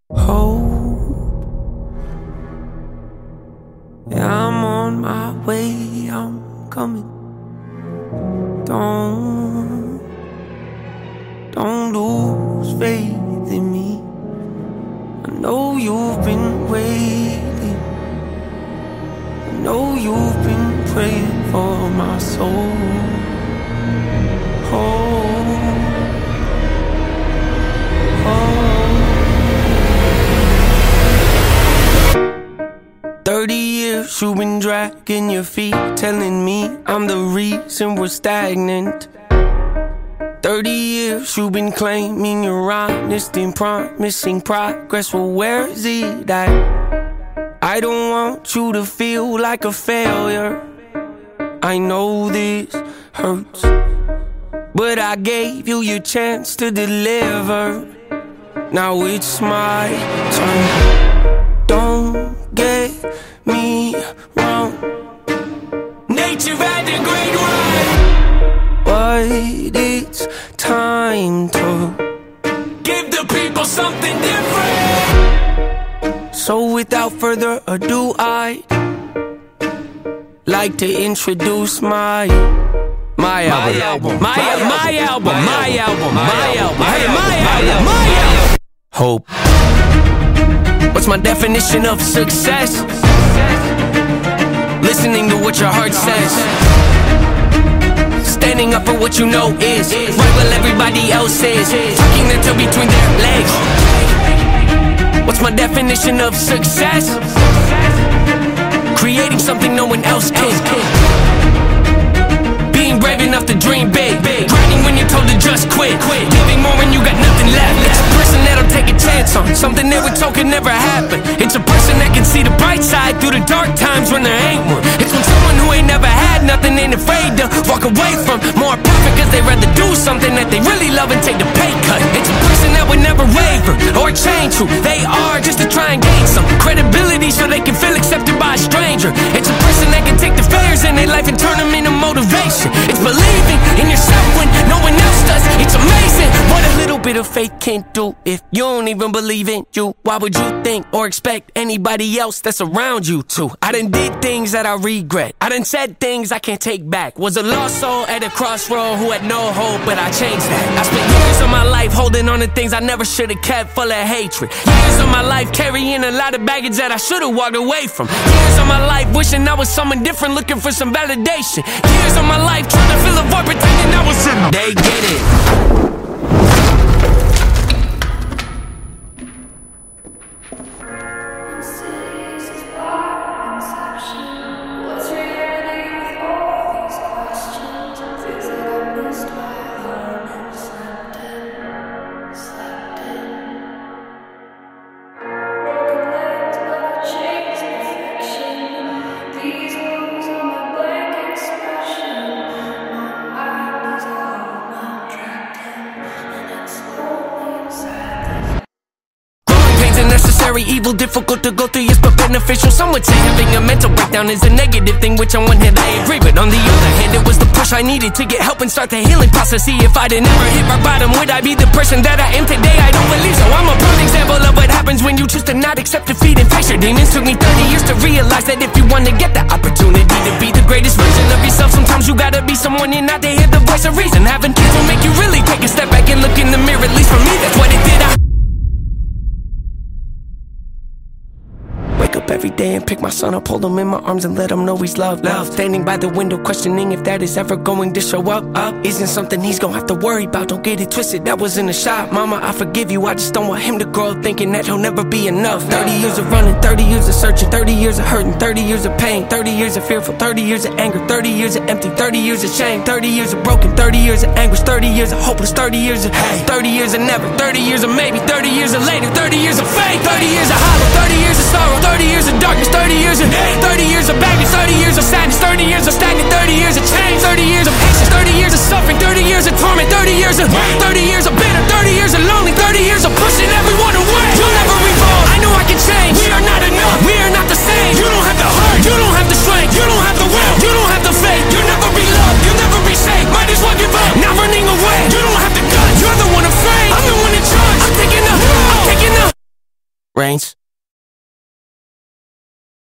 Hope, yeah, I'm on my way, I'm coming. Don't lose faith in me. I know you've been waiting. I know you've been praying for my soul. Hope, hope. 30 years you've been dragging your feet, telling me I'm the reason we're stagnant. 30 years you've been claiming you're honest and promising progress. Well, where is it at? I don't want you to feel like a failure. I know this hurts, but I gave you your chance to deliver. Now it's my turn. Don't get me wrong, nature had a great run, but it's time to give the people something different. So without further ado, I'd like to introduce my album. Hope. What's my definition of success? Listening to what your heart says, standing up for what you know is right while everybody else is tucking their tail between their legs. What's my definition of success? Creating something no one else can. Being brave enough to dream big, grinding when you're told to just quit, giving more when you got nothing left. It's a person that'll take a chance on something they were told could never happen. It's a person that can see the bright side through the dark times when there ain't one. It's when someone who ain't never had nothing ain't afraid to walk away from more profit, cause they rather do something that they really love and take the pay cut. It's a person that would never waver or change who they are just to try and gain some credibility so they can feel accepted by a stranger. It's a person that can take the failures in their life and turn them into motivation. It's believing in yourself when no one else does. It's amazing what a little bit of faith can do. If you don't even believe in you, why would you think or expect anybody else that's around you to? I done did things that I regret. I done said things I can't take back. Was a lost soul at a crossroad who had no hope, but I changed that. I spent years of my life holding on to things I never should have kept, full of hatred. Years of my life carrying a lot of baggage that I should have walked away from. Years of my life wishing I was someone different, looking for some validation. Years of my life trying to fill a void, pretending I was in. They get it. Evil, difficult to go through, yes, but beneficial. Some would say having a mental breakdown is a negative thing, which on one hand I agree, but on the other hand it was the push I needed to get help and start the healing process. See, if I'd never hit my bottom, would I be the person that I am today? I don't believe so. I'm a prime example of what happens when you choose to not accept defeat and face your demons. Took me 30 years to realize that if you want to get the opportunity to be the greatest version of yourself, sometimes you gotta be someone you're not to hear the voice of reason. Having kids will make you really take a step back and look in the mirror. At least for me, that's what it did. Up every day and pick my son up, hold him in my arms and let him know he's loved. Standing by the window questioning if that is ever going to show up. Isn't something he's gonna have to worry about, don't get it twisted, that was in a shot. Mama, I forgive you, I just don't want him to grow up thinking that he'll never be enough. 30 years of running, 30 years of searching, 30 years of hurting, 30 years of pain, 30 years of fearful, 30 years of anger, 30 years of empty, 30 years of shame, 30 years of broken, 30 years of anguish, 30 years of hopeless, 30 years of hate, 30 years of never, 30 years of maybe, 30 years of later, 30 years of faith, 30 years of hollow, 30 years of sorrow, 30 years of darkness, 30 years of hate, 30 years of baggage, 30 years of sadness, 30 years of stagnant, 30 years of change, 30 years of patience, 30 years of suffering, 30 years of torment, 30 years of 30 years of bitter, 30 years of lonely, 30 years of pushing everyone away. You'll never evolve, I know I can change. We are not enough, we are not the same. You don't have the heart, you don't have the strength, you don't have the will, you don't have the faith. You'll never be loved, you'll never be safe. Might as well give up, not running away. You don't have the guts, you're the one afraid. I'm the one in charge, I'm taking up. Reigns.